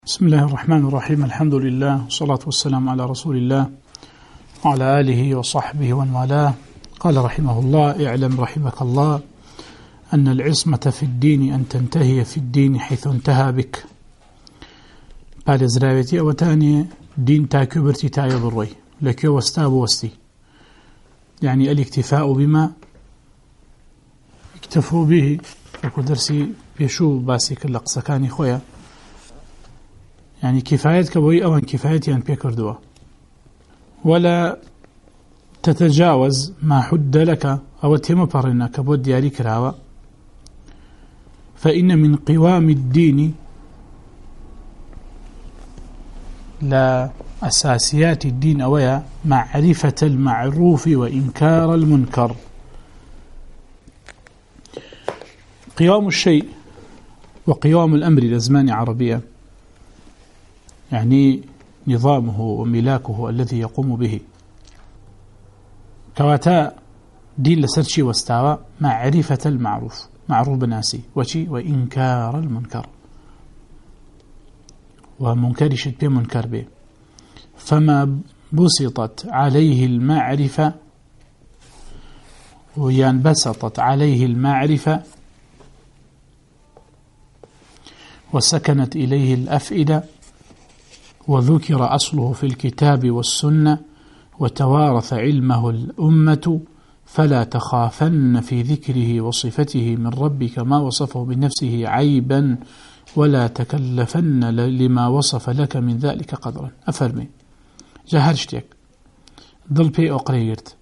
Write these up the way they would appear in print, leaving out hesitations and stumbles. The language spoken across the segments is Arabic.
بسم الله الرحمن الرحيم. الحمد لله والصلاة والسلام على رسول الله وعلى آله وصحبه ومن والاه. قال رحمه الله: اعلم رحمك الله أن العصمة في الدين أن تنتهي في الدين حيث انتهى بك. بعد زراوتي أو تاني دين تاكبرتي تايا بروي لك وستاب وستي، يعني الاكتفاء بما اكتفوا به. وكو درسي بيشو باسي كل قصكاني خويا، يعني كفايتك بوي أوان كفايتي أن بيكردوا، ولا تتجاوز ما حد لك أو تمبرنا كبود دياري كراوة. فإن من قوام الدين لا أساسيات الدين أويا معرفة المعروف وإنكار المنكر. قوام الشيء وقوام الأمر لزمان عربية، يعني نظامه وملاكه الذي يقوم به. كواتا دين لسرشي واستوى معرفة المعروف، معروف بناسي وشي، وإنكار المنكر، ومنكر شد به منكر به. فما بسطت عليه المعرفة وينبسطت عليه المعرفة وسكنت إليه الأفئدة وذكر أصله في الكتاب والسنة وتوارث علمه الأمة، فلا تخافن في ذكره وصفته من ربك ما وصفه بنفسه عيبا، ولا تكلفن لما وصف لك من ذلك قدرا. أفرمي جهرشتك ضل بي أقريرت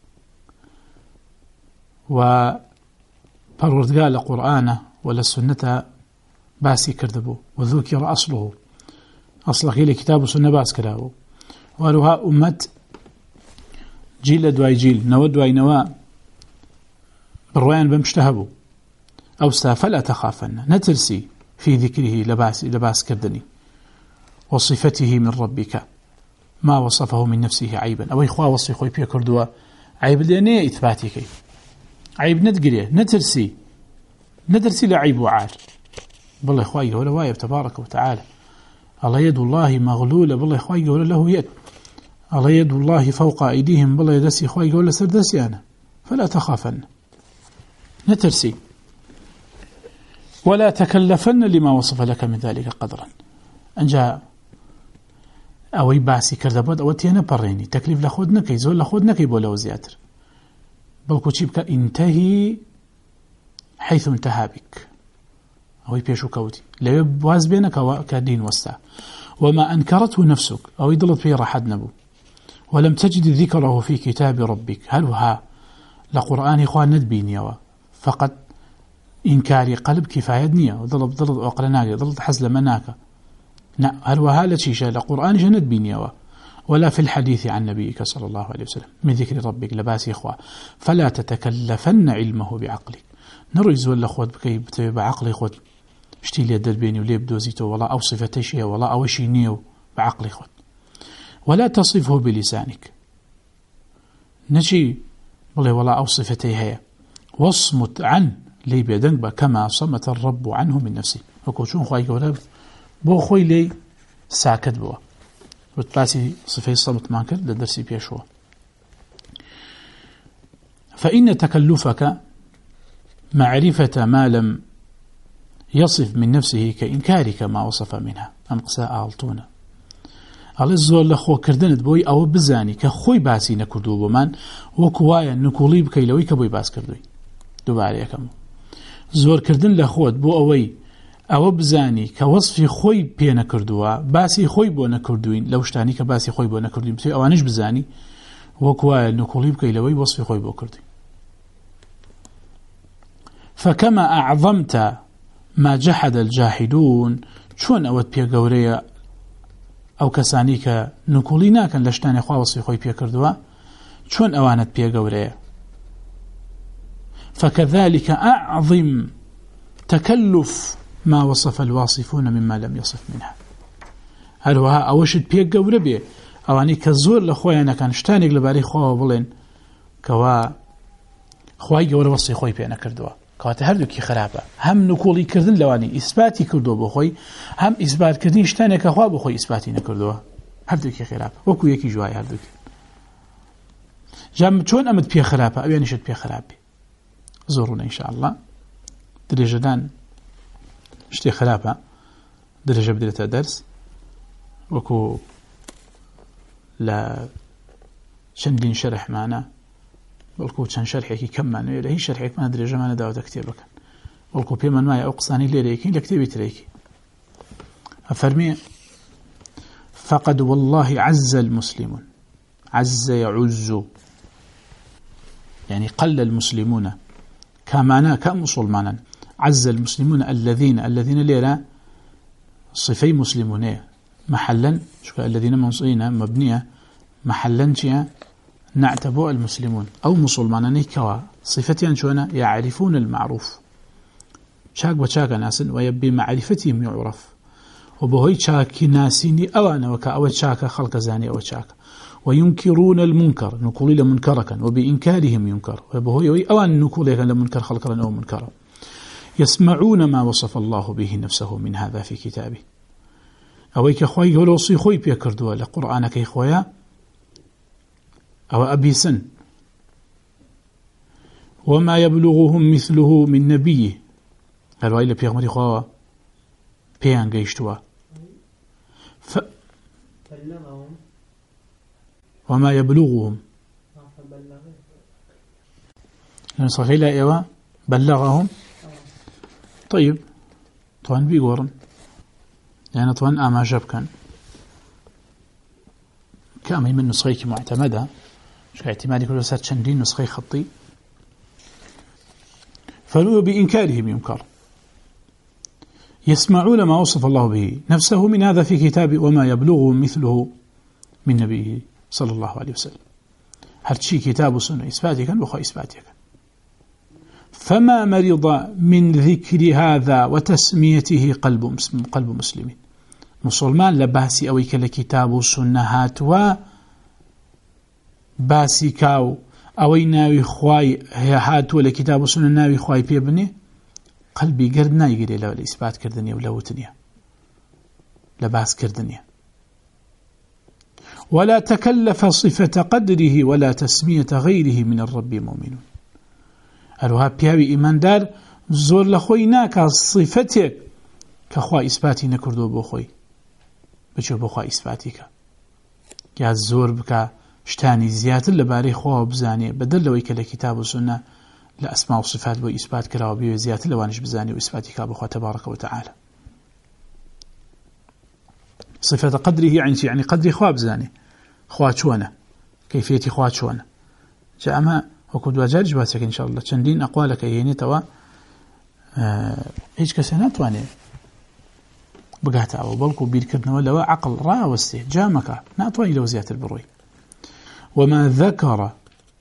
وبروردقال قرآنه ولا السنة باسي كردبو، وذكر أصله أصلك إلي كتاب وسنة باس كراهو، وهلوها أمت جيل دواي جيل نوى دواي نوى بروان بمشتهبو أو فلا تخافن نترسي في ذكره لباس كردني وصفته من ربك ما وصفه من نفسه عيبا. أو إخوة وصي خوي بيه كردوا عيب لأنه إثباتي عيب ندقريه نترسي لعيب وعار. بالله إخوة يقول وايب تبارك وتعالى: الله يد الله مغلولة. بالله إخوة يقول له يد. الله يد الله فوق أيديهم. بالله يدسي إخوة يقول سردسي أنا. فلا تخافن نترسي ولا تكلفن لما وصف لك من ذلك قدرا. أنجا أوي باسي كردبود أو تينا بريني تكليف لخودنك يزول لخودنك يبوله زياتر بلكو تشيبك انتهي حيث انتهى بك. أو بيشو كوتي لا يبواز بينك كدين وستا. وما أنكرته نفسك أو يضلت فيه راحد نبو ولم تجد ذكره في كتاب ربك. هل ها لقرآن إخوان ندبيني فقط إنكاري قلب كفاية دنيا وضلت أقلناك ضلت حزل مناك. هل وها لشيشة لقرآن جند بيني ولا في الحديث عن نبيك صلى الله عليه وسلم من ذكر ربك لباسي إخوة. فلا تتكلفن علمه بعقلك. نرو يزول لخوت بكي بعقلي خود اشتي لي دربيني ولي بدوزيته ولا أو صفتي شيء ولا أو شيء نيو بعقلي خود. ولا تصفه بلسانك نشي والله ولا أو صفتي هي. واصمت عن لي بيدنك كما صمت الرب عنه من نفسه. وكوشون خواهي قولا بو خوي لي ساكت بوا وتباسي صفي الصمت مانكر لدرسي بيشوا. فإن تكلفك معرفة ما لم يصف من نفسه كإنكارك ما وصف منها. أم قساء آلتونا على الزور لخو كردنت بوي أو بزاني كخوي باسي نكردو بمان وكوايا نكولي بكي لوي كبوي باس كردوي دوباري كم زور كردن لخوت بو أو بزاني كوصف خوي بينا كردوا باسي خوي بو نكردوين لوشتاني كباسي خوي بو نكردوين بسي أوانش بزاني وكوايا نكولي بكي لوي وصف خوي بو كردوين. فكما أعظمت ما جحد الجاحدون شون أود بيا قوريا أو كسانيك نكولينا كان لشتاني خواه وصفي خوي بيا كردوا شون أوانت بيا قوريا. فكذلك أعظم تكلف ما وصف الواصفون مما لم يصف منها. هل هو أوشد بيا قوريا بي أواني كزور لخويا أنا كان شتانيك لباري خواه وبلين كوا خواه قوري وصفي خوي بيا نكردوا كواتە هەردووکی خراپە هەم نکۆڵی کردن لەوانی ئیسباتی کردو بۆ خۆی هەم ئیسباتکردنی شتانێکە خوا بۆ خۆی ئیسباتی نەکردووە هەردووکی خراپە وەکو یەکی جوای هەردووکی جام چۆن ئەمت پێ خراپە ئەوێنیشت پێ خراپی زۆرونە ئینشاءالله درێژەدان شتێ خراپە درێژە بدرێتە دەرس وەکو لە چەندین شەرحمانە بەڵکو چەند شەرحێکی کەممانوێ لە هیچ شەرحێکمان درێژەمانە داوەتە کتێبەکەن بەڵکو پێمان وایە ئەو قسانی لێرەیەکین لە کتێبی ترێکی ئەفەرمێ فقد والله عز المسلمون عز يعز يعني قل المسلمون كمانا كمسلمانا عز المسلمون الذين ليرا صفي مسلمون محلا شو الذين منصين مبنية محلا شيء نعتبو المسلمون أو مسلمان كوا صفتين شونا يعرفون المعروف شاك وشاك ناس ويبي معرفتهم يعرف وبهي شاك ناسيني أوانا وكا أو شاك خلق زاني أو شاك وينكرون المنكر نقول إلى منكرك وبإنكارهم ينكر وبهي أوان نقول إلى منكر خلقا أو منكرا يسمعون ما وصف الله به نفسه من هذا في كتابه أويك أخوي يقولوا صيخوي بيكردوا لقرآنك إخويا أو أبي سن وما يبلغهم مثله من نبيه قالوا إلى بيغمري خوا بيان قيشتوا وما يبلغهم صحيح لا إيوه بلغهم طيب طوان بيقورن يعني طوان آما جبكن كامي من نسخيك معتمدة شو اعتمادي كل سات شندين نسخي خطي فلو بإنكارهم ينكر يسمعون ما وصف الله به نفسه من هذا في كتابه وما يبلغهم مثله من نبيه صلى الله عليه وسلم هل شيء كتاب سنة إثباتك وخا إثباتك فما مرض من ذكر هذا وتسميته قلب مسلمين مسلمان لباسي أويك لكتاب سنهات باسي كاو أوي ناوي خواي هات ولا كتاب سنة ناوي خواي بيبني قلبي قرد نايقري لو الإثبات كردني ولا وتنيا لباس كردني ولا تكلف صفة قدره ولا تسمية غيره من الرب مؤمنون هروها بياوي إيمان دار زور لخوي ناكا صفتك كخوا إثباتي نكردو بخوي بچو بخوا إثباتك يا زور بك شتاني زيادة لباري خوا بزاني بدل لويك لكتاب وسنة لأسماء وصفات بو إثبات كراو بيو زيادة لوانش بزاني وإثباتك بخوا تبارك وتعالى صفة قدره يعني قدر خوا بزاني خوا شوانا كيفية خوا شوانا جاء ما وكود واجارج باسك إن شاء الله چندين أقوالك يهيني توا هيج كسنات واني بقاتا أو بلقو بيركرنا ولا عقل راوستي جامك ناتواني لو زيادة البروي وما ذكر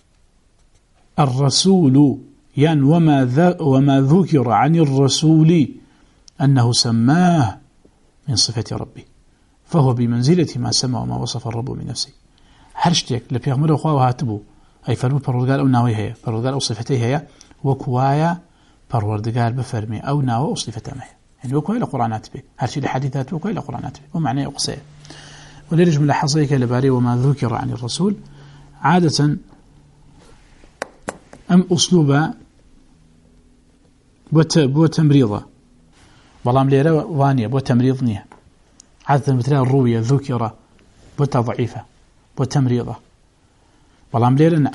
الرسول يعني وما ذكر عن الرسول أنه سماه من صفة ربي فهو بمنزلة ما سمى وما وصف الرب من نفسه هرشتك لبيغمر أخواه هاتبو أي فرمو پروردگار أو ناوي هي پروردگار أو صفتي هي وكوايا پروردگار بفرمي أو ناوي أو صفته ما يعني وكوايا لقرآنات به هرشي لحديثات وكوايا لقرآنات به ومعنى يقصيه وليرج ملاحظيك لباري وما ذكر عن الرسول عادة أم أسلوبا بو تمريضة والله ليرا وانية بو تمريضنية عادة مثل الروية ذكر بو ضعيفة بو تمريضة والله ليرا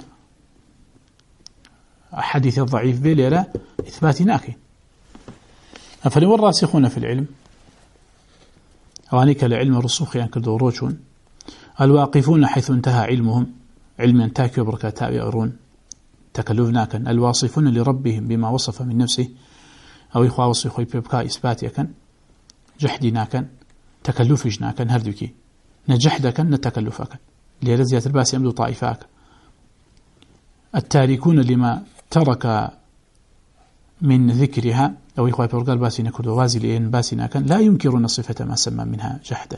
حديث الضعيف به ليرا إثباتي ناكي أفلي والراسخون في العلم أوانيك لعلم الرسوخ يعني كدوروشون الواقفون حيث انتهى علمهم علما تاكي وبركاتا يأرون تكلفناكن الواصفون لربهم بما وصف من نفسه أو إخوة وصيخوي بيبكا إثباتيكن جحدناكن تكلفجناكن هردوكي نجحدكن نتكلفكن ليرزيات الباسي أمدو طائفاك التاركون لما ترك من ذكرها أو إخوة بيبكا الباسي نكدو وازي لإن باسناكن لا ينكرون صفة ما سمى منها جحدا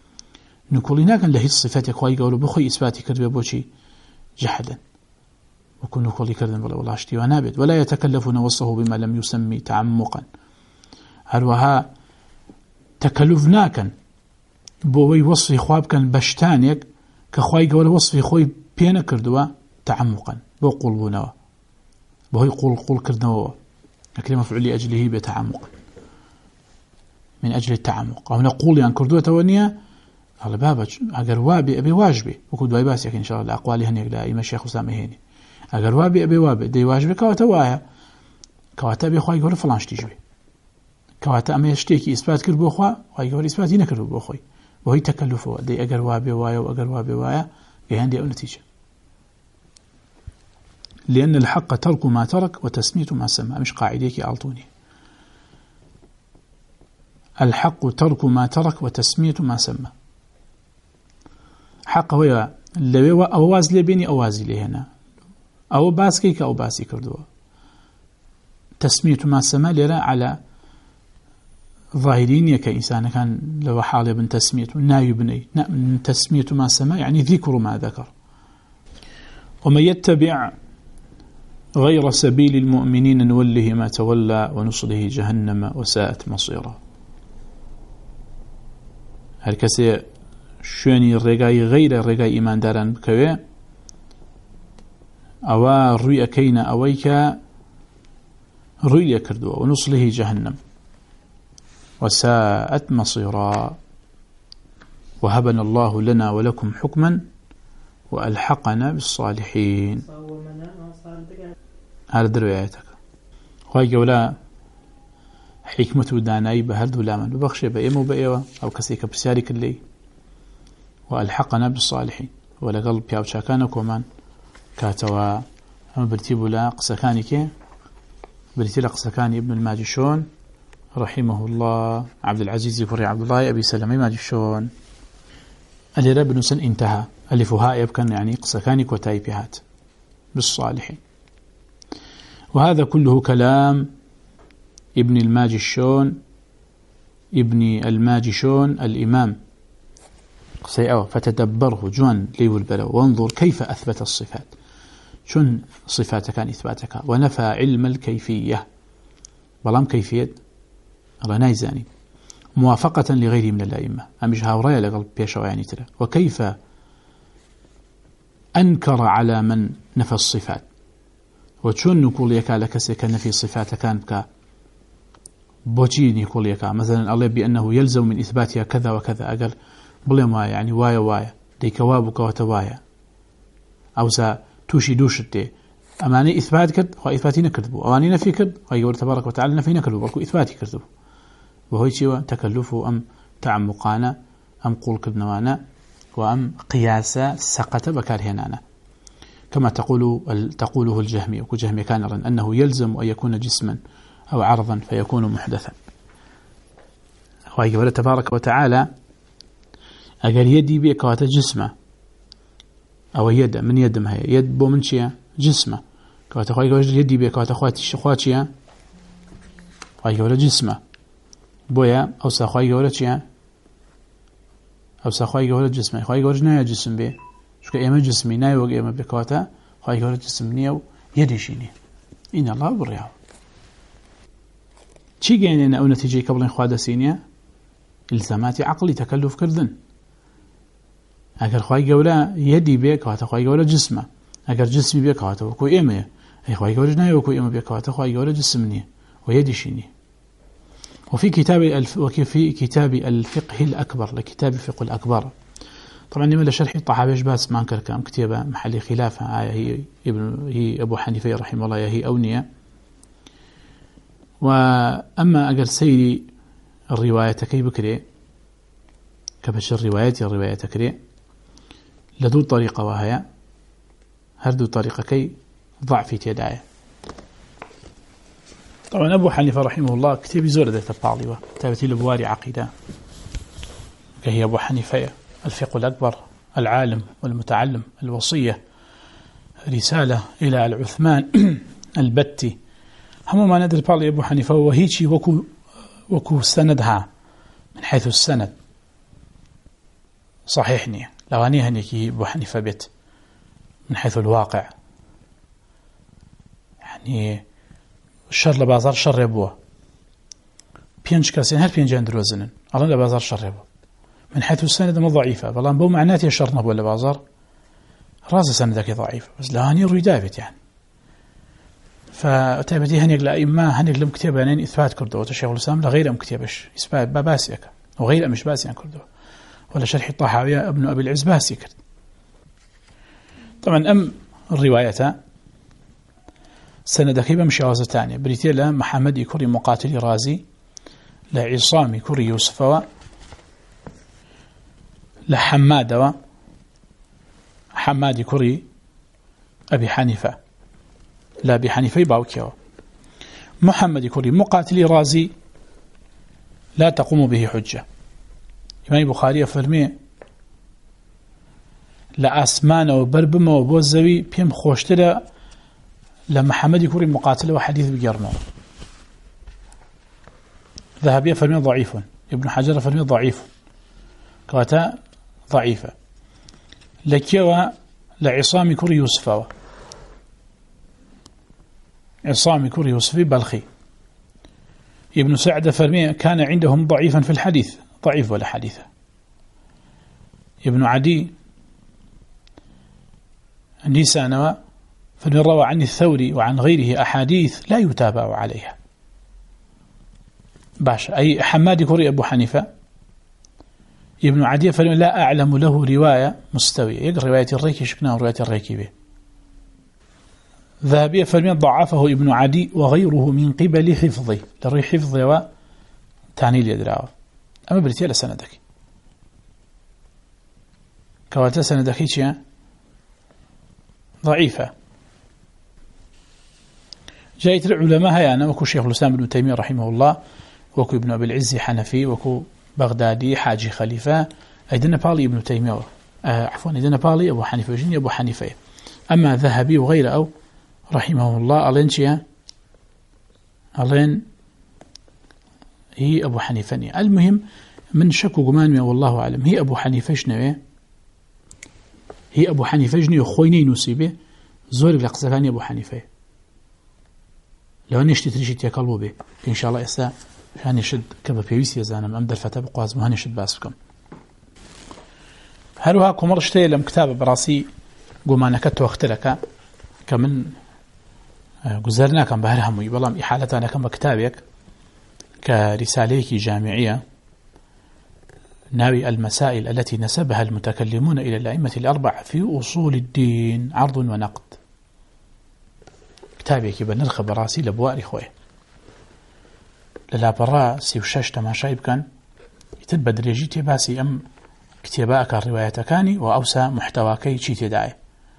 نقولناكن لهي الصفات إخوة يقولوا بخي إثباتي كذب بوشي جحدا وكونوا كل كردن والله اشتي ونابد ولا يتكلفون وصفه بما لم يسمي تعمقا هروها تكلفناكا بوي وصفي خواب كان بشتانيك كخواي قول وصفي خوي بينا كردوا تعمقا بو قلبونوا بو يقول كردوا كلمة مفعول لأجله بتعمق من أجل التعمق أو نقول يعني كردوا تونيا على بابك أجر وابي أبي واجبي وكود واي باسك إن شاء الله أقوالي هنيك لا إما الشيخ حسام هيني أجر وابي أبي وابي دي واجبي كواتوايا كواتا أبي خوي يقول فلان شتيجبي كواتا أما يشتكي إثبات كرد بو خوا خوي يقول إثبات ينكرد بو خوي وهي تكلفه دي أجر وابي وايا وأجر وابي وايا عندي أو نتيجة لأن الحق ترك ما ترك وتسمية ما سمى مش قاعديك أعطوني الحق ترك ما ترك وتسمية ما سمى حق هو اللي هو أواز لي بيني أوازي لي هنا أو باسكيك أو باسي كردوا تسمية ما سمى لرا على ظاهرين كإنسان كان لو حال ابن تسمية ناي بني تسمية ما سمى يعني ذكر ما ذكر ومن يتبع غير سبيل المؤمنين نوله ما تولى ونصله جهنم وساءت مصيرا هر كسي شوێنی ڕێگای غەیرە ڕێگای ئیمانداران بکەوێ ئەوە ڕووی ئەکەینە ئەوەی کە ڕووی لێ کردووە ونصله جهنم وساءت مصيرا وهبنا الله لنا ولكم حكما وألحقنا بالصالحين هذا دروياتك خواهي قولا حكمة داناي بهرد ولا من ببخشي بأيمو بأيوة أو كسيك بسيارك اللي وألحقنا بالصالحين ولا قلب ياو شاكانك ومن كاتوا أما برتيب لا قسكانك برتيب قسكاني ابن الماجشون رحمه الله عبد العزيز فري عبد الله أبي سلمي ماجشون اللي رب نسن انتهى ألفها يبكن يعني قسكانك وتايبهات بالصالحين وهذا كله كلام ابن الماجشون الإمام سيئة فتدبره جوان ليو البلو وانظر كيف أثبت الصفات شن صفاتك عن إثباتك ونفى علم الكيفية بلام كيفية رنايزاني موافقة لغيره من الأئمة أمش هاورايا لقلب بيشا يعني ترى وكيف أنكر على من نفى الصفات وشون نقول يكا لكسك نفي صفات كان بك بوجين يقول يكا مثلا الله بأنه يلزم من إثباتها كذا وكذا أقل بلما يعني وايا دي كوابك وتوايا أو سا توشي دوشتي أماني إثبات كرد وإثباتي نكذبو أماني نفي كرد ويقول تبارك وتعالى نفي نكذبو بلكو إثباتي كذبو وهو شيء تكلفه أم تعمقانا أم قول كذنوانا وأم قياسا سقط بكارهنانا كما تقوله الجهمي وكجهمي كان رن أنه يلزم أن يكون جسما أو عرضا فيكون محدثا ويقول تبارك وتعالى أجر يدي بك وات جسمه أو يد من يد ما هي يد بو من شيء جسمه كوات يقول يدي بك وات خواتي ويقول جسمه بويا أو ساخوي يقول شيء أو ساخوي يقول جسمه خوي يقول نيا جسم به شو كأيما جسمي ناي وقيما بكواتا خوي يقول جسم نيا يدي شيني إن الله برياه شي جينا أو نتيجة قبل إخواد سينيا الزامات عقلي تكلف كردن أجر خوي قولا يدي بيك وهذا خوي قولا جسمه أجر جسمي بيك وهذا وكو إيمه أي خوي قولا جناي وكو إيمه بيك وهذا خوي قولا جسمني ويدي شيني وفي كتاب الفقه الأكبر لكتاب الفقه الأكبر طبعا لما شرح الطحاويش بس ما انكر كام كتابة محل خلافة هي أبو حنيفة رحمه الله هي أونية وأما أجر سيري الرواية كي بكري كبش الرواية كري لدو طريقة وهي هردو طريقة كي ضعف تداية طبعا أبو حنيفة رحمه الله كتاب زور ذات الطالبة كتابة البواري عقيدة كهي أبو حنيفة الفقه الأكبر العالم والمتعلم الوصية رسالة إلى العثمان البتي هم ما ندري بالي أبو حنيفة وهيشي وكو سندها من حيث السند صحيحني لو أني هنيكي أبو حنيفة بيت من حيث الواقع يعني شر لبازار شر بوا بينش كاسين هل بينجان دروزنن الله لبازار شر بوا من حيث السند ما ضعيفة بلان بو معناته شر نبوا لبازار راس سندك ضعيف بس لا هني روي دافت يعني فتابتي هنيك لأئمة هنيك لم كتابين إثبات كردو وتشيخ الإسلام لغير مكتبش إثبات باسيك وغير مش باسيا كردو ولا شرح الطحاوية ابن أبي العز باسي كرد طبعا الرواية سندك بمشي عوزة تانية بريتيا لا محمد كوري مقاتل رازي لا عصام كوري يوسف لا حماد كوري أبي حنيفة لا أبي حنيفة باوكيو محمد كوري مقاتل رازي لا تقوم به حجة إمام البخاري فرمي لا أسمان وبربم وبوزوي بيم خوشتلا لمحمد كوري مقاتل وحديث بجرمه ذهبية فرمي ضعيف ابن حجر فرمي ضعيف كواتا ضعيفة لكيوا لعصام كوري يوسف عصام كوري يوسف بلخي ابن سعد فرمي كان عندهم ضعيفا في الحديث ضعيف ولا حديثة ابن عدي نيسانوا فرمي روى عن الثوري وعن غيره أحاديث لا يتابع عليها باش أي حماد كوري أبو حنيفة ابن عدي فرمي لا أعلم له رواية مستوية يقرأ رواية الريكي شكناه رواية الريكي به ذهبية فرمي ضعفه ابن عدي وغيره من قبل حفظه لري حفظه وتعني ليدراوه أما بريتيا لسندك كواتا سندك هيك ضعيفة جايت العلماء هيانا وكو شيخ الإسلام ابن تيمية رحمه الله وكو ابن أبي العز حنفي وكو بغدادي حاجي خليفة أيدنا بالي ابن تيمية عفوا أيدنا بالي أبو حنيفة وجني أبو حنيفة أما ذهبي وغيره أو رحمه الله ألين ألين هي أبو حنيفة المهم من شك وجمان والله أعلم هي أبو حنيفة شنو هي أبو حنيفة جني خويني نصيبه زور لقزفاني أبو حنيفة لو نشتي تريشي تيقلبوا به إن شاء الله إسا هنشد كبا بيويسي زانم أمدر فتاب قوازم هنشد باسكم هلوها كمرشتي لم كتاب براسي قمانكت واختلك كمن قزرنا كم بهرهم يبلام إحالتنا كم كتابك كرساليك جامعية ناوي المسائل التي نسبها المتكلمون إلى الأئمة الأربع في أصول الدين عرض ونقد كتابك بنرخ براسي لبواري خوي للا برا سيوشاش تماشايب كان يتبد ريجيتي باسي أم كتاباك الرواياتكاني وأوسى محتواكي تشيتي داعي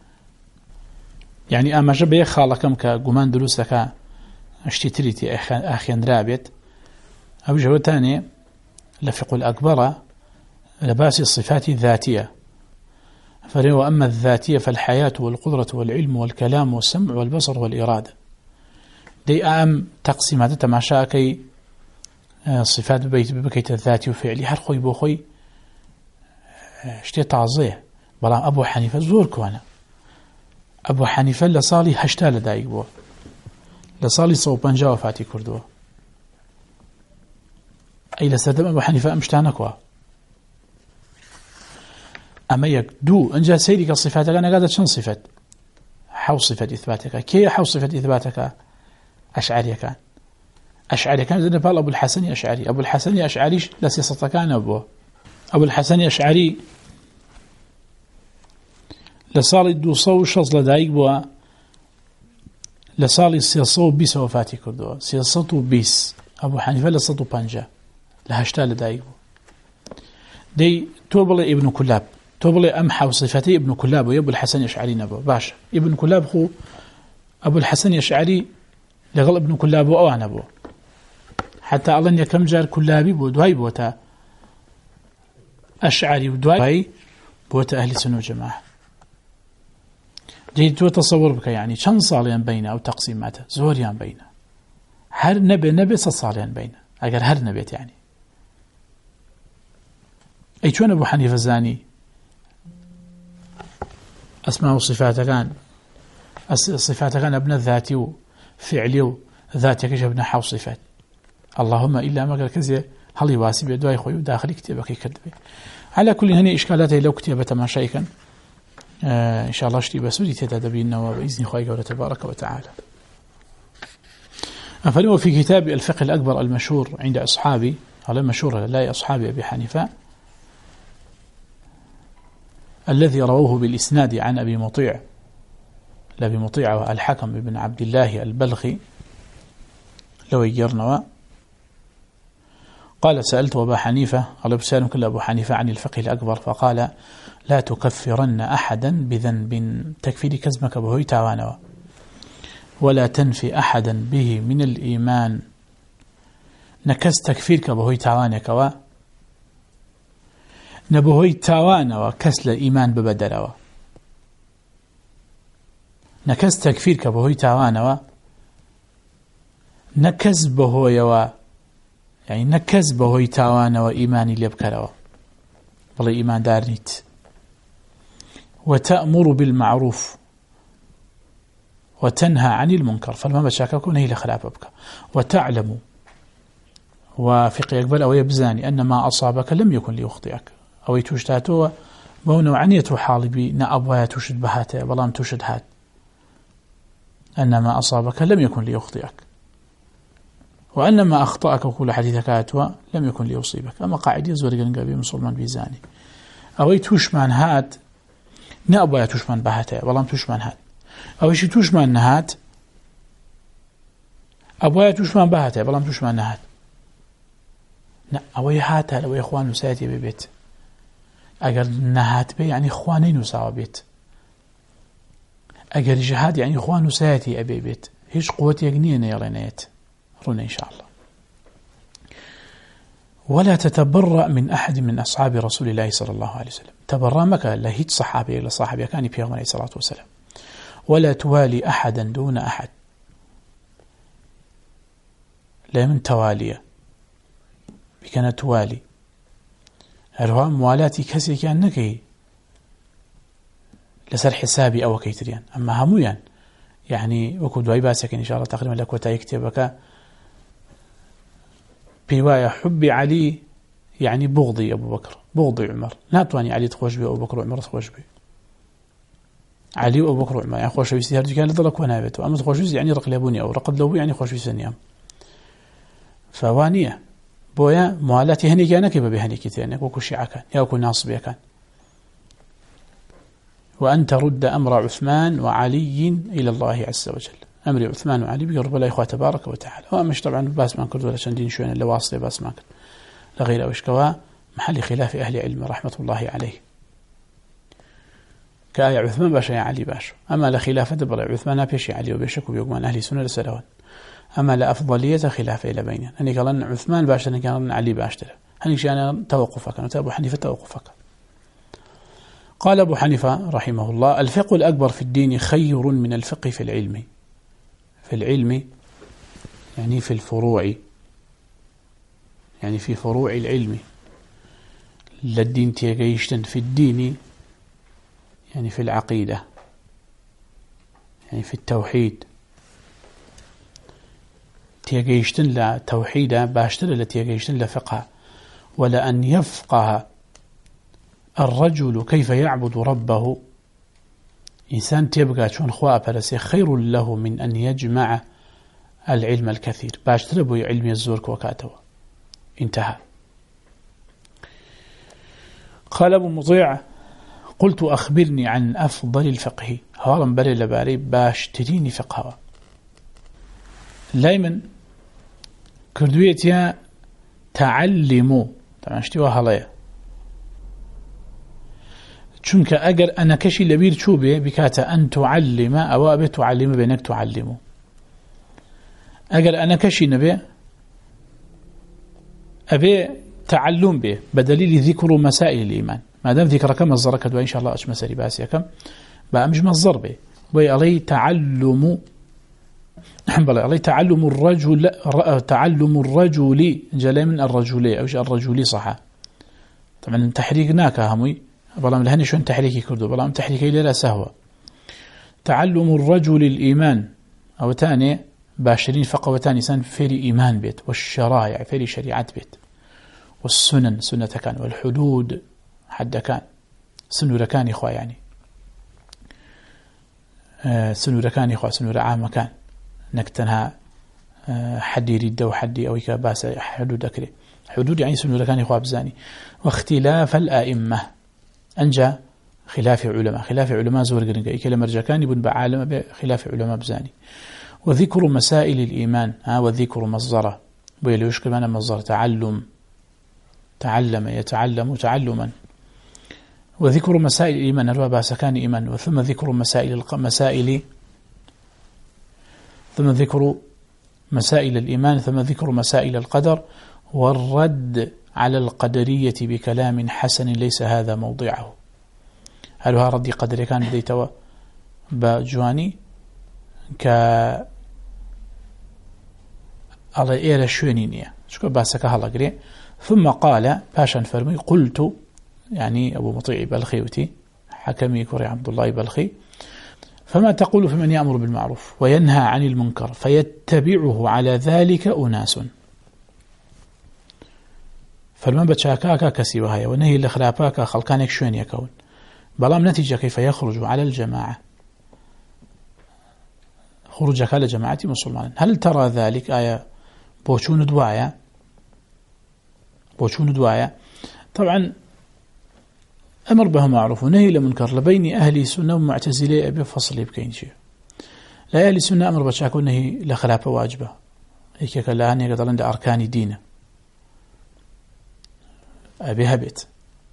يعني أما جبه خالكم كقمان دروسك اشتتريتي أخيان رابط أو جوتاني لفق الأكبر لباس الصفات الذاتية فريو أما الذاتية فالحياة والقدرة والعلم والكلام والسمع والبصر والإرادة دي أم تقسيمات تماشاكي صفات بكيت الذاتي وفعلي هر خوي بو خوي اشتي تعظيه بلام أبو حنيفة زور كوانا أبو حنيفة لصالي هشتا لدايق بو لصالي صوبانجا وفاتي كردوه أي لسردم أبو حنيفة أمشتانكوا أما يك دو أنجا سيدك الصفات أنا قادة شن صفات حو صفة إثباتك كي حو صفة إثباتك أشعري كان زين بال أبو الحسن أشعري أبو الحسن أشعري لا سياسة كان أبو الحسن أشعري لصالي دو صو شخص لدايق بوا لصالي سياسة بيس وفاتي كردوه سياسة بيس أبو حنيفة لصالي بانجا لهشتا لدايق دي توبلي ابن كلاب توبلي أمحى وصفتي ابن كلاب ويبو الحسن يشعري نبو باشا ابن كلاب خو أبو الحسن يشعري لغل ابن كلاب وأوان أبو حتى أظن يكم جار كلابي بودواي بوتا أشعري ودواي بوتا أهل سنة وجماعة جيد تو تصور بك يعني شن صاليان بينه أو تقسيماته زوريان بينه هر نبي صاليان بينه أجر هر نبيت يعني أي شون أبو حنيفة الزاني أسماء وصفاته كان صفاته كان ابن الذاتي فعلي ذاتك جبنا حو صفات اللهم إلا ما قال كذا هل يواسي بدواي خوي داخل كتابك كذب على كل هني إشكالاته لو كتابة ما شيئا إن شاء الله اشتي بسودي تتدبينا وبإذن خوي قوله تبارك وتعالى. أفلو في كتاب الفقه الأكبر المشهور عند أصحابي على مشهور لا أصحابي أبي حنيفة الذي رووه بالإسناد عن أبي مطيع الحكم بن عبد الله البلخي لو يجرنا قال سألت أبا حنيفة قال بسألهم كل أبو حنيفة عن الفقه الأكبر فقال لا تكفرن أحدا بذنب تكفير كزمك بهوي تاوانوا ولا تنفي أحدا به من الإيمان نكز تكفيرك بهوي تاوانك نبهوي تاوانوا كسل إيمان ببدلوا نكز تكفيرك بهوي تاوانوا نكز بهوي يعني نكز بهوي تاوانوا إيماني ليبكروا والله إيمان دارنيت وتأمر بالمعروف وتنهى عن المنكر فالما بشاككون هي لخلافك وتعلم وفقه يقبل أو يبزاني أن ما أصابك لم يكن ليخطئك أو يتوشتاته ونوعانية حالبي نأبوها تشد بهاته بلام تشد هات أن ما أصابك لم يكن ليخطئك وأن ما أخطأك وكل حديثك أتوا لم يكن ليصيبك أما قاعدة زورقا قبي مسلمان بيزاني أو يتوشمان هات نأبوها تشمان بهاته بلام تشمان هات أو شي توشمان نهات أبويا توشمان بهاته بلام توشمان نهات لا أوي هاتها لو إخوان وساتي ببيت أجر نهات بي يعني إخوانين وساوا بيت أجر جهاد يعني إخوان وساتي أبي بيت هيش قوة يقنين يرينيت رونا إن شاء الله. ولا تتبرأ من أحد من أصحاب رسول الله صلى الله عليه وسلم تبرأ مكا لهيت صحابي إلى صاحبي كان بيغم عليه الصلاة والسلام ولا توالي أحدا دون أحد لا من توالية بكنا توالي هرها موالاتي كسي كان نكي لسر حسابي أو كيتريان أما همويا يعني وكو دواي باسك إن شاء الله تقريبا لك وتايكتبك بوايا حبي علي يعني بغضي أبو بكر بغضي عمر لا تواني علي تخوش بي أبو بكر وعمر تخوش بي علي وأبو بكر وعمر يعني خوش بيستي هرجي كان لضلك ونابته أما تخوش بيستي يعني رقلبوني أو رقد لو يعني خوش بيستنيام فوانية بويا موالاتي هني كانك بهني كتيرنك وكو شيعة كان يا وكو ناصبية كان وأن ترد أمر عثمان وعلي إلى الله عز وجل أمر عثمان وعلي بقرب الله إخوة تبارك وتعالى ومش طبعا باس ما كرد ولا شندين شوين اللي واصلة باس ما كرد لغير أوشكوا محل خلاف أهل علم رحمة الله عليه كآية عثمان باشا يا علي باشا أما لخلافة دبر عثمان بيش علي وبيشك وبيقمان أهل سنة لسلوان أما لأفضلية خلاف إلى بينه هني قالن عثمان باشا كان علي باشا هني شأن توقفك أنا أبو حنيفة توقفك. قال أبو حنيفة رحمه الله الفقه الأكبر في الدين خير من الفقه في العلم يعني في الفروع يعني في فروع العلم للدين تيجيشتن في الدين يعني في العقيدة يعني في التوحيد تيجيشتن لا توحيدا باشتر لتيجيشتن لا فقه ولا أن يفقه الرجل كيف يعبد ربه إنسان تبقى شون خواء فرسي خير له من أن يجمع العلم الكثير باشتر بو علم الزورك وكاتوا انتهى. قال أبو مطيع قلت أخبرني عن أفضل الفقه هارم بري لباري باشتريني فقه لايمن كردويتيا تعلموا طبعا اشتوى هلايا چونك أجر أنا كشي لبير شوبه بكاتا أن تعلم أو أبي تعلم بينك تعلمه أجر أنا كشي نبي أبي تعلم به بدليل ذكر مسائل الإيمان ما دام ذكر كم الزركة وإن شاء الله أش مسائل باسيا كم بقى مش مصدر به وعلي تعلم بلى علي تعلم الرجل جل من الرجلي أو الرجلي صح طبعا تحريقناك هموي بلام لهني شون تحريكي كردو بلام تحريكي لا سهوة تعلم الرجل الإيمان أو تاني باشرين فقوتان إنسان فيري إيمان بيت، والشرائع فيري شريعات بيت، والسنن سنة كان، والحدود حد كان سنور كان إخوة يعني سنور كان إخوة سنور عام كان نكتنها حد يريد وحد أو يكباس حدود أكره حدود يعني سنور كان إخوة بزاني. واختلاف الآئمة أنجا خلاف علماء زور قرنقا كلمة رجاكان يبن بعالم بخلاف علماء بزاني. وذكر مسائل الإيمان وذكر مصدره بيلوش كمان مصدر تعلم يتعلم تعلما. وذكر مسائل الإيمان الرابع سكان إيمان، وثم ذكر مسائل الإيمان، ثم ذكر مسائل القدر، والرد على القدرية بكلام حسن ليس هذا موضعه. هل هو ردي قدري كان بديتوا بجواني على إيرا شوينينية شكو باسك هلا قري. ثم قال باشا فرمي قلت يعني أبو مطيع بلخيوتي حكمي كوري عبد الله بلخي فما تقول في من يأمر بالمعروف وينهى عن المنكر فيتبعه على ذلك أناس. فالمن بتشاكاكا كسي وهي ونهي لخلافاكا خلقانك شوين يكون بلام نتيجة كيف يخرج على الجماعة خروجك على جماعة مسلمان. هل ترى ذلك آية بوشون دوايا طبعا أمر به معروف ونهي لمنكر لبين أهل سنة ومعتزلة أبي فصل بكين شيء. لا أهل سنة أمر بشاكو نهي لخلافة واجبة هيك كلاهن يقدر عند أركان دينه أبي هبت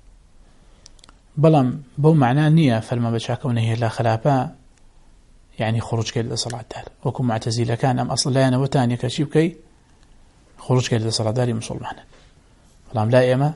بلام بو معناه نية فلما بشاكو نهي لخلافة يعني خروج كيل صلاة دار وكم معتزلة كان أم أصل لا أنا وتاني كشيب كي خروج كيل صلاة دار مسلمان بلام لا إما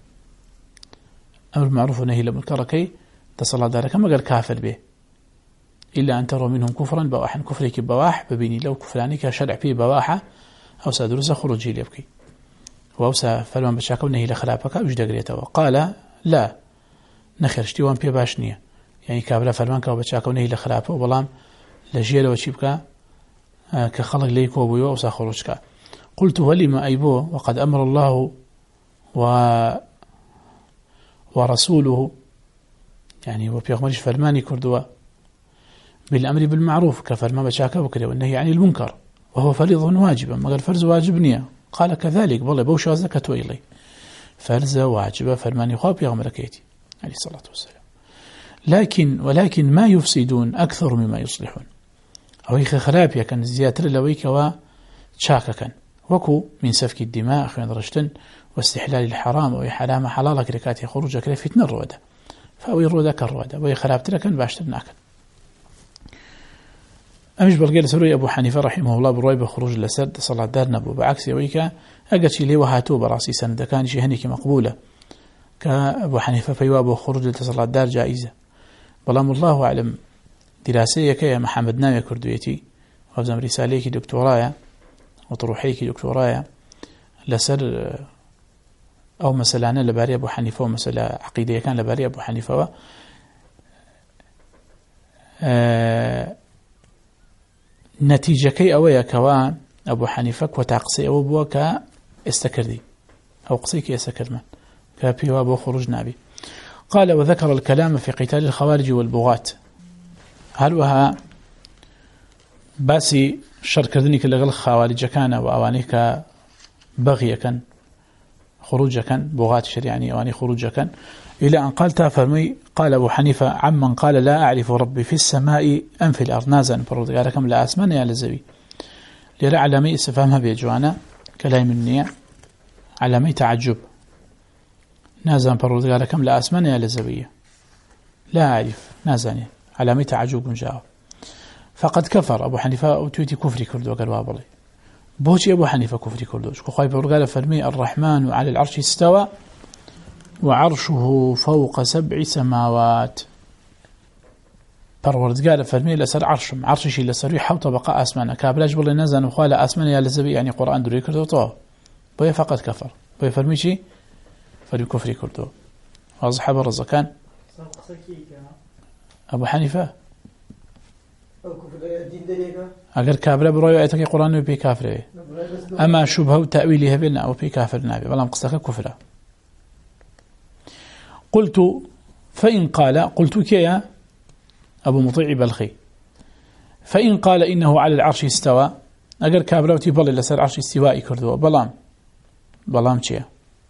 أمر معروف ونهي لمنكر كي تصلى دار كما قال كافر به إلا أن تروا منهم كفرا بواحا كفرك بواح ببيني لو كفراني كشرع فيه بواحة أو سادرس خروجي ليبكي وأوسى فلما بشاكو نهي لخلافك وجد قريته وقال لا نخير اشتوان بيه باشنية يعني كابلا فرمانك وبشاكو نهي لخلافه وبلام لجيل وشيبك كخلق ليك وبيو أوسى خروجك. قلت ولما أيبوه وقد أمر الله ورسوله يعني وبيغمرش فرماني كردوا بالأمر بالمعروف كفرما بشاكا وكذا والنهي عن المنكر وهو فريض واجب ما قال فرز واجب نية قال كذلك والله بوش وزكة إلي فرز واجب فرماني خواب يغمر كيتي عليه الصلاة والسلام. ولكن ما يفسدون أكثر مما يصلحون أو يخي خرابيا كان زيادة لويك وشاكا كان وكو من سفك الدماء أخوان رشتن واستحلال الحرام وحرام حلالك ركاتي خروجك لفتن الرودة فأوي الرودة كالرودة وي خرابت لكن باشترناك. أمش بالقيل سوري أبو حنيفة رحمه الله برواي بخروج لسد صلاة دار نبو بعكس يويك أقل لي وهاتو براسي سند كان شي هنيك مقبولة كأبو حنيفة فيوابو خروج لصلاة دار جائزة بلام الله أعلم دراسية كي محمد نامي كردويتي وابزم رساليك دكتورايا وطروحيك دكتورايا لسر أو مثلا أنا لباري أبو حنيفة ومثلا عقيدة كان لباري أبو حنيفة نتيجة كي أويا كوا أبو حنيفة وتعقصي أو بوكا استكردي أو قصيك يستكرمان كابيوا أبو خروج نابي. قال وذكر الكلام في قتال الخوارج والبغاة. هل وها باسي شرك ذنك اللي غل خوارج كان وأوانيك بغي كان خروج كان بغاة شريعني أواني خروج كان إلى أن قال تافرمي قال أبو حنيفة عمن قال لا أعرف ربي في السماء أم في الأرض نازا فرد قالكم لا أسمان يا لزبي ليرى علامي استفهمها بيجوانا كلام النية علامي تعجب نازا فرد قالكم لا أسمان يا لزبية لا أعرف نازاني علامي تعجب جاء فقد كفر أبو حنيفة أوتيتي كفري كردو قال وابلي بوشي أبو حنيفة كفري كردو شكو خايف قال فرمي الرحمن على العرش استوى وعرشه فوق 7 سماوات پروردگار فرمي لسر عرشي لسر يحو طبقة أسمانه كابلاج بالله نزن وخال أسمانه يا لزبي يعني قرآن دري كردو طوه بويا فقط كفر بويا فرمي شي فرمي كفري كردو وأصحاب الرزقان أبو حنيفة اگر كابرا بروي ايتك قرآن بي كافر اما شبهه تأويله بنا او بي كافر نابي بلام قصدك كفر. قلت فإن قال قلت كيا أبو مطيع بلخي فإن قال إنه على العرش استوى أجر كابراوتي بل لسر عرش استواء كردوا بلام شيا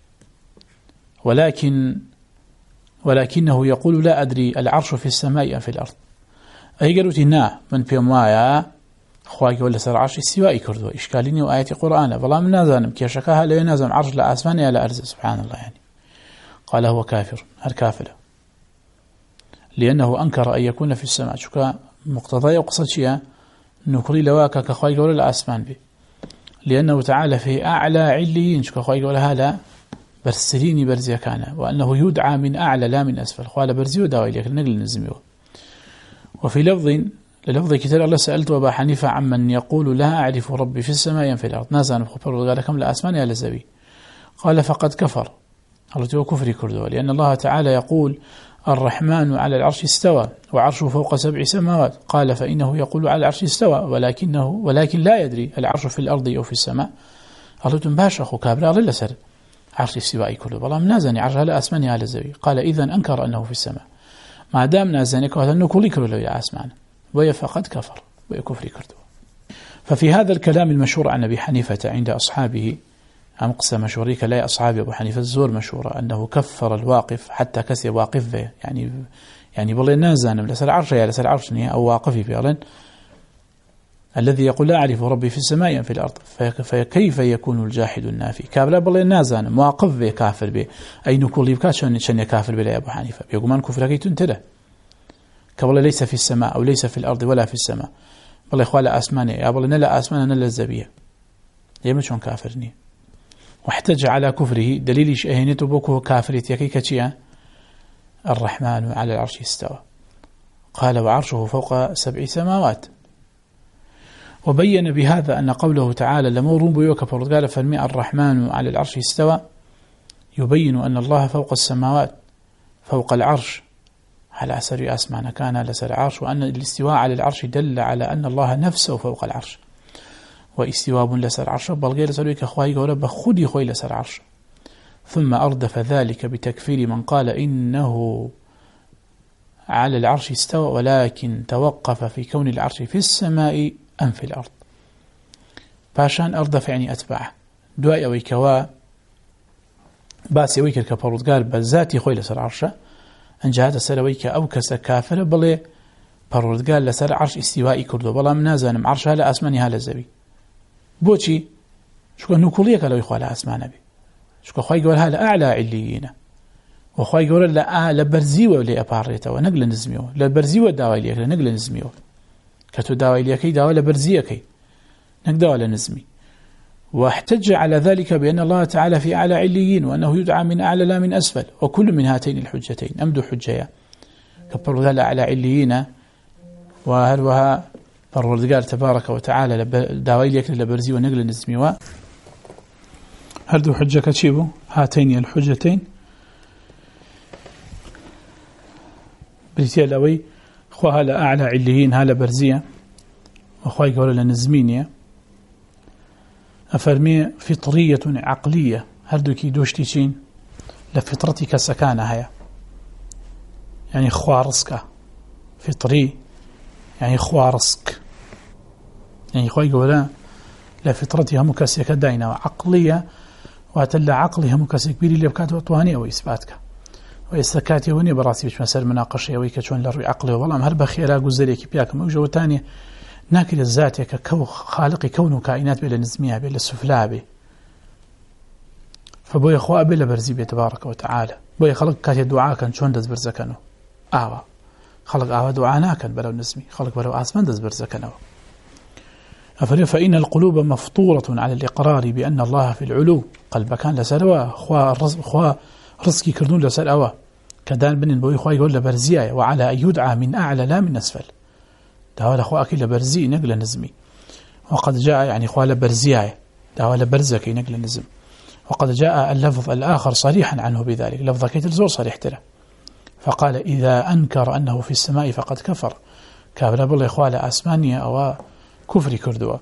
ولكنه يقول لا أدري العرش في السماء أم في الأرض. أي قالوا نا من بيموايا خواجي ولا سر عرش استواء كردوا إشكاليني وآية قرآن بلام نازم كيشكاها لا ينازم عرش لا أسمان يا لا أرز سبحان الله يعني. قال هو كافر الكافر لأنه أنكر أن يكون في السماء شكا مقتضى يقصد شيئا نكري لواك كخواي ولا الأسمان به لأنه تعالى في أعلى عليين شكا خواي ولا هذا برسليني برزي كان وأنه يدعى من أعلى لا من أسفل قال برزي وداوي لك نقل نزميه. وفي للفظ كتاب الله سألت أبا حنيفة عمن يقول لا أعرف ربي في السماء في الأرض نازل بخبر قال كم لا أسمان يا لزبي قال فقد كفر الله كفري كردوا لأن الله تعالى يقول الرحمن على العرش استوى وعرشه فوق 7 سماوات قال فإنه يقول على العرش استوى ولكن لا يدري العرش في الأرض أو في السماء. الله تنباش أخو كابر الله لسر عرش استواء كله والله منازني عرش هلا أسماني على الزبي قال إذن أنكر أنه في السماء ما دام نازنك وهذا أنه كل كله يا أسمان وهي فقد كفر ويكفر كردوا. ففي هذا الكلام المشهور عن أبي حنيفة عند أصحابه أم قصة مشهوريك لا أصحاب أبو حنيفة الزور مشهورة أنه كفر الواقف حتى كسي واقف به يعني بالله نازان لسر عرش يا لسر عرشني أو واقفي فعلا الذي يقول لا أعرف ربي في السماء في الأرض فكيف يكون الجاحد النافي كابلا بالله نازان مواقف به كافر به أي نقول يبكى شن كافر به يا أبو حنيفة يقول من كفر كي تنتله كبالله ليس في السماء أو ليس في الأرض ولا في السماء بالله إخوال أسماني يا بالله نلا أسمان نلا الزبية يمشون كافرني واحتج على كفره دليل أهنته بوكه كافريت يكي كتشيا الرحمن على العرش استوى قال وعرشه فوق 7 سماوات. وبين بهذا أن قوله تعالى لمورون بيوك فرد قال فالمئة الرحمن على العرش استوى يبين أن الله فوق السماوات فوق العرش على أسر أسمان كان لسر عرش وأن الاستواء على العرش دل على أن الله نفسه فوق العرش واستواب لسر عرش بلغي لسر كخواي ورب خدي خوي لسر عرش. ثم أردف ذلك بتكفير من قال إنه على العرش استوى ولكن توقف في كون العرش في السماء أم في الأرض. باشان أردف يعني أتباع دعاء ويكوا باسي ويكر كبرود قال بذاتي خوي لسر عرشه أنجهات سرويك أو كس كافر بلي برود قال لسر عرش استوائي كردو بلا منازن عرش هلا أسماني هلا زبي بوشي شو نقوليك لو يخوال أسمان نبي شو خوي يقول هلا أعلى عليين وخوي يقول لا لبرزيوه ولا أباريته ونقل نزميوه لبرزيوه داوي ليك نقل نزميوه كتو داوي ليك داوي لبرزيك نقدر ولا نزمي. واحتج على ذلك بأن الله تعالى في أعلى عليين وأنه يدعى من أعلى لا من أسفل وكل من هاتين الحجتين أمدو حجيا كبروا ذلك على عليين وهلوها فرد قال تبارك وتعالى داوي ليك لبرزي ونقل نزميوا هردو حجة كتشيبو هاتين الحجتين بريتيا لوي خوها لأعلى عليين هالا برزية وخواي قولا لنزمينيا أفرمي فطرية عقلية هردو كي دوشتيشين لفطرتك سكانة هيا يعني خوارسك فطري يعني خوارسك يعني خواي قولا لفطرتها مكاسية داينة وعقلية واتلا عقلها مكاسية كبيري اللي بكات وطواني أو إثباتك وإستكاتي وني براسي بش مسألة مناقشة ويك شون لروي عقله والله هل بخير جزء بياكم وجو تاني ناكل الذات ككو خالق كونه كائنات بلا نزميها بلا سفلاه به فبوي اخوا بلا برزي تبارك وتعالى بوي خلق كاتي دعاء كان شون دز برزكنو خلق دعانا كان بلا نزمي خلق بلا اسمان دز برزكنو فإن القلوب مفطورة على الإقرار بأن الله في العلو قلب كان لسلوى خوا رزقي كردون لسلوى كدان بن بوي خوا يقول لبرزيايا وعلى أن يدعى من أعلى لا من أسفل داوال أخوة أكي لبرزي نقل نزمي وقد جاء يعني أخوة لبرزيايا داوال برزكي نقل نزم وقد جاء اللفظ الآخر صريحا عنه بذلك لفظ كي تلزور صريح تله فقال إذا أنكر أنه في السماء فقد كفر كابرا بڵێ خوا لە ئاسمانیە ئەوە کوفری کردووە.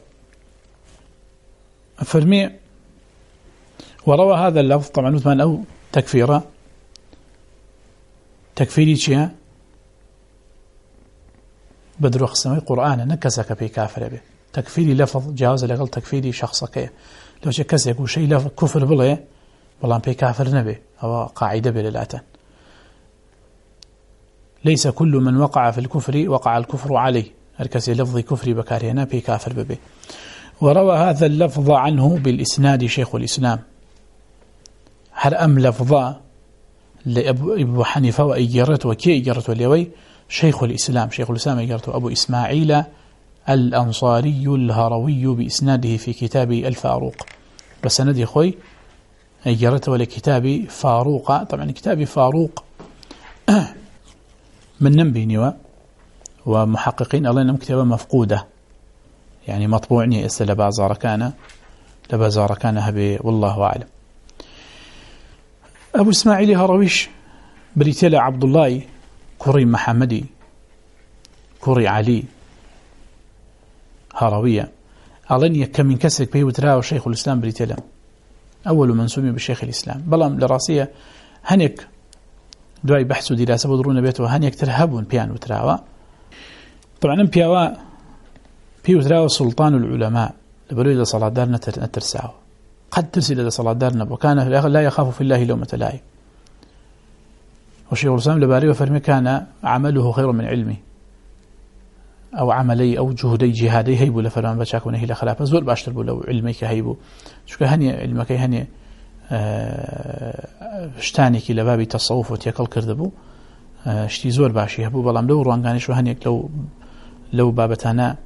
فرمي وروى هذا اللفظ طبعا وثمان أو تكفيرة تكفيري شيء بدرو خصمي قرآن نكسك في كافر به تكفيري لفظ جاوز لقل تكفيري شخصك لو شيء كسي يقول شيء لفظ كفر بله والله في كافر نبي أو قاعدة بللاتن ليس كل من وقع في الكفر وقع الكفر عليه هركسي لفظ كفري بكارهنا في كافر به. وروى هذا اللفظ عنه بالإسناد شيخ الإسلام هل أم لفظا لأبو حنيفة وإجرت وكي إجرت واليوي شيخ الإسلام إجرته أبو إسماعيل الأنصاري الهروي بإسناده في كتاب الفاروق بسندي خوي إجرته ولكتاب فاروق طبعا كتاب فاروق من نبي ومحققين الله إنهم كتابة مفقودة يعني مطبوعني أسأل لبازار كان هبي والله أعلم. أبو إسماعيل هرويش بريتلا عبد الله كوري محمدي كوري علي هروية أظن يكم من كسرك به وتراه شيخ الإسلام بريتلا أول من سمي بشيخ الإسلام بلام لراسية هنيك دواي بحث ودراسة بدرون بيته هنيك ترهبون بيان وتراوا طبعا بيوا بيوتراوا سلطان العلماء لبلو إذا صلاة دارنا ترسعه قد ترسل إذا صلاة دارنا وكان لا يخاف في الله لومة لائم. والشيخ الإسلام لباري وفرمي كان عمله خير من علمه أو عملي أو جهدي جهادي هيبو لفرمان بشاك ونهي لخلافة زور باشتر بو لو علميك هيبو شو هني علمك هني شتانيكي لبابي تصوف وتيكل كردبو شتي زور باشي هبو بلام لو روانغانيش وهنيك لو بابتانا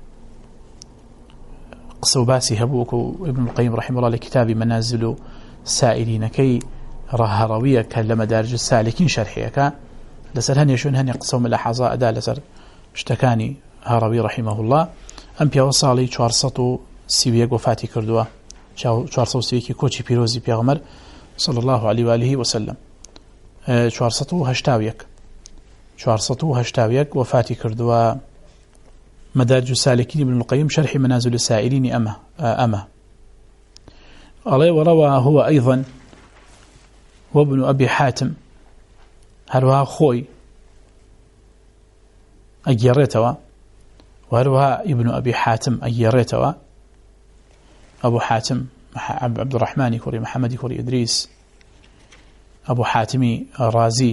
قصو باسي هبوك ابن القيم رحمه الله لكتاب منازل سائلين كي هروية كلمة دارج السالكين شرحيك لسر هني شون هني قصو ملاحظة أدا لسر اشتكاني هروي رحمه الله أمبيا وصالي 430 وفاتي كردوا 430 كوتشي بيروزي بيغمر صلى الله عليه وآله وسلم 480 وفاتي كردوا مدارج السالكين ابن القيم شرح منازل السائلين أما عليه. وروى هو أيضا وابن أبي حاتم هروها خوي أجيريتوا وهروها ابن أبي حاتم أجيريتوا أبو حاتم عبد الرحمن كوري محمد كوري إدريس أبو حاتمي رازي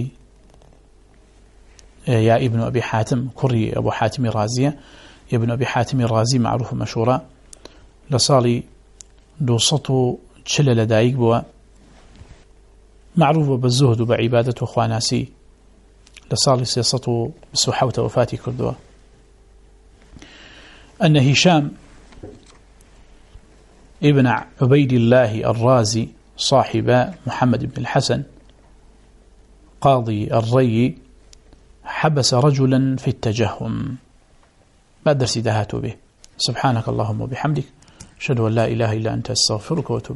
يا ابن أبي حاتم كوري أبو حاتم رازية ابن أبي حاتم الرازي معروف مشهورة لصالي دوسطو تشل لدايق بوا معروف بالزهد وبعبادة وخواناسي لصالي سياسته بسوحة وفاتي كردوا. أن هشام ابن عبيد الله الرازي صاحب محمد بن الحسن قاضي الري حبس رجلا في التجهم بعد درس دهاته به. سبحانك اللهم وبحمدك أشهد أن لا إله إلا أنت أستغفرك وأتوب